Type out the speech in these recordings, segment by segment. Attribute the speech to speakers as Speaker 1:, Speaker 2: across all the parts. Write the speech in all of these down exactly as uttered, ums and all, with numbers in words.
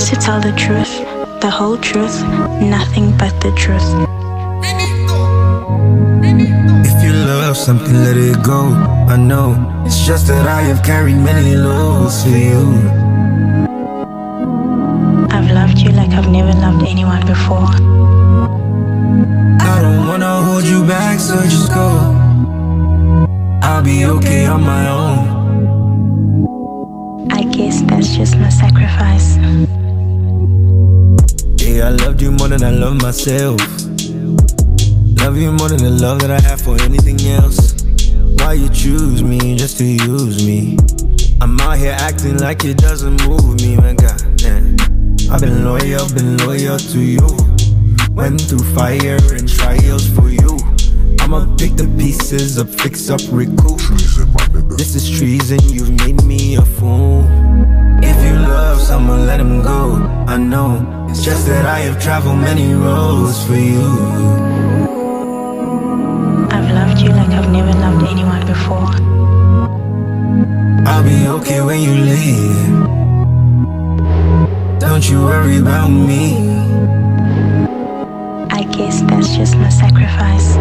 Speaker 1: promise to tell the truth, the whole truth, nothing but the truth.
Speaker 2: If you love something, let it go. I know, it's just that I have carried many loads for you.
Speaker 1: I've loved you like I've never loved anyone before.
Speaker 2: I don't wanna hold you back, so just go. I'll be okay on my own.
Speaker 1: I guess that's just my sacrifice.
Speaker 2: Yeah, I loved you more than I love myself. Love you more than the love that I have for anything else. Why you choose me just to use me? I'm out here acting like it doesn't move me, man, God damn. I've been loyal, been loyal to you. Went through fire and trials for you. I'ma pick the pieces up, fix up, recoup. This is treason, you've made me a fool. If you love someone, let him go. I know, it's just that I have traveled many roads for you.
Speaker 1: I've loved you like I've never loved anyone before.
Speaker 2: I'll be okay when you leave. Don't you worry about me.
Speaker 1: I guess that's just my sacrifice.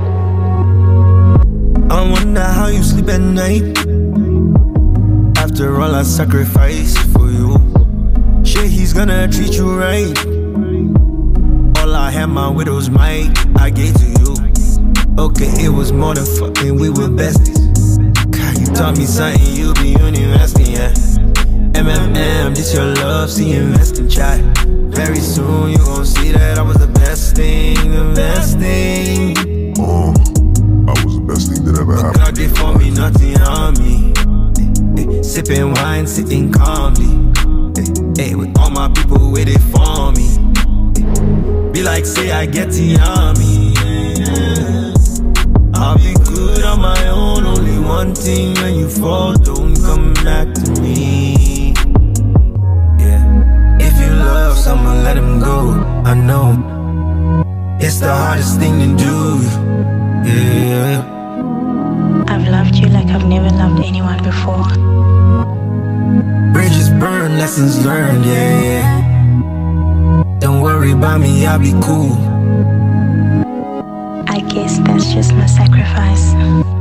Speaker 2: I wonder how you sleep at night. After all I sacrificed for you, shit, he's gonna treat you right. All I had, my widow's might, I gave to you. Okay, it was more than fucking, we were besties. God, you taught me something, you be university, yeah. M M M, this your love, see investing, chat. Very soon you gon' see that I was the best thing, the best thing.
Speaker 3: Oh, I was the best thing that ever happened.
Speaker 2: God did for me, nothing on me. Sipping wine, sitting calmly. Hey, with all my people waiting for me. Be like, say I get the army. I'll be good on my own. Only one thing, when you fall, don't come back to me. Yeah. If you love someone, let him go. I know it's the hardest thing to do. Yeah.
Speaker 1: I've loved you like I've never loved anyone before.
Speaker 2: Bridges burn, lessons learned, yeah, yeah. Don't worry about me, I'll be cool.
Speaker 1: I guess that's just my sacrifice.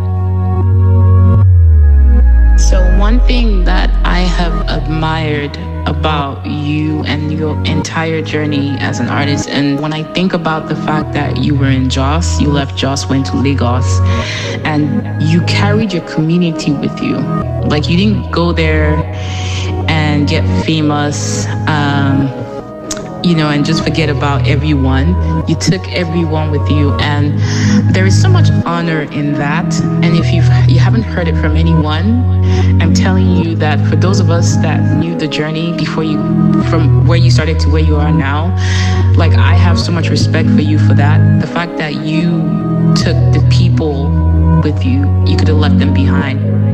Speaker 4: So one thing that I have admired about you and your entire journey as an artist, and when I think about the fact that you were in Jos, you left Jos, went to Lagos, and you carried your community with you. Like, you didn't go there and get famous, um, you know, and just forget about everyone. You took everyone with you, and there is so much honor in that. And if you've, you haven't heard it from anyone, I'm telling you that for those of us that knew the journey before you, from where you started to where you are now, like, I have so much respect for you for that. The fact that you took the people with you, you could have left them behind.